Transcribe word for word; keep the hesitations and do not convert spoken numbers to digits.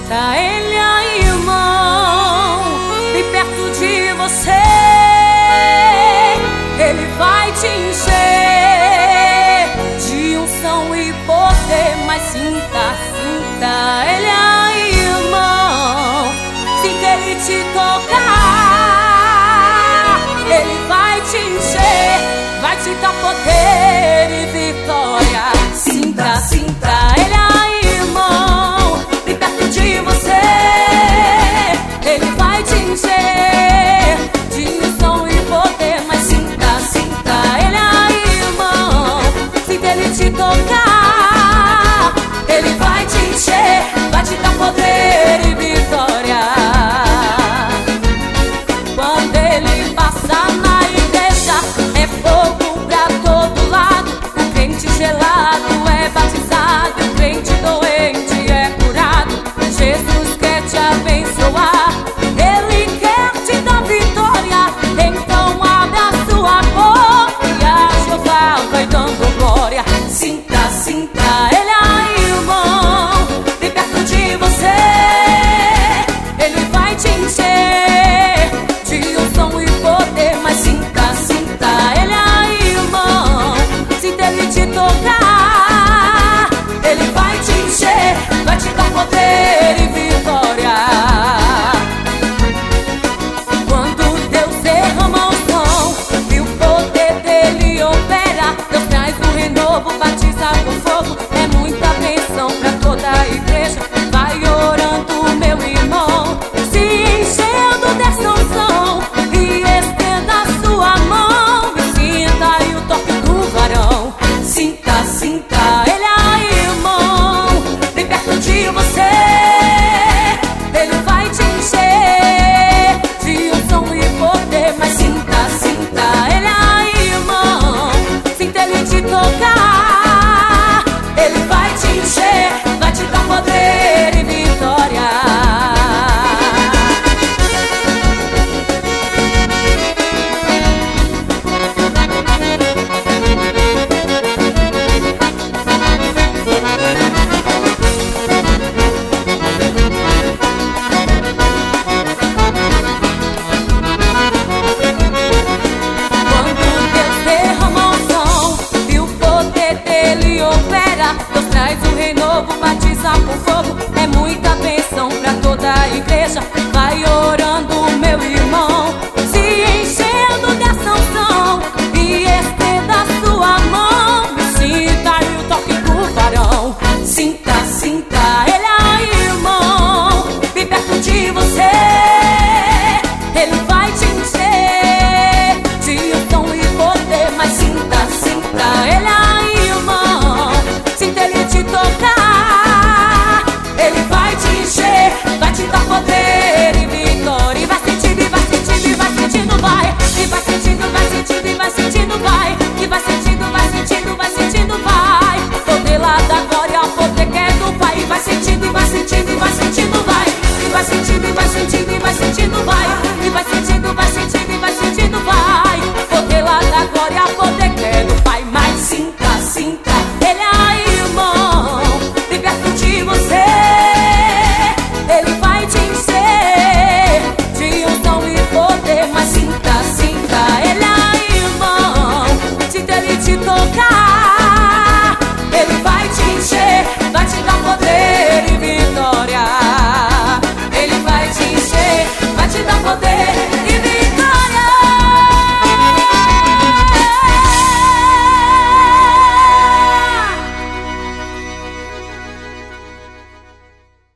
sinta Ele aí, irmão, bem perto de você. Ele vai te encher de unção e poder. Mas sinta, sinta Ele aí, irmão, sinta Ele te tocar. Ele vai te encher, vai te dar poder e vitória. Sinta, sinta Ele aí, irmão, bem perto de você. Ele vai te encher de unção e poder. Mas sinta, sinta Ele aí, irmão, sinta Ele te tocar. Ele vai te encher, vai te dar poder e vitória. Quando Ele passar na igreja, é fogo pra todo lado. O crente gelado é batizado, o crente doente é curado. Jesus quer te abençoar, Ele quer te dar vitória. Então abre a sua boca e a Jeová vai dando glória. Sinta, sinta Ele aí, irmão, bem perto de você. Ele vai te encher de unção e poder. Mas sinta, sinta Ele aí, irmão, sinta Ele te tocar. Ele vai te encher, vai te dar poder e vitória. Quando Deus derrama unção e o poder dele opera, Deus traz o renovo, batiza com fogo. É muita bênção pra toda a igreja. Vai orando, meu irmão, se enchendo dessa unção, e estenda a sua mão e sinta aí o toque do varão. Sinta, sinta Ele aí, irmão, bem perto de você. Ele vai te encher de unção e poder. Mas sinta, sinta Ele aí, irmão, sinta Ele te tocar. Ele vai te encher, vai te dar poder e vitória. Quando Deus derrama unção e o poder dele opera, Deus traz o renovo, batiza com fogo. É muita bênção pra toda a igreja.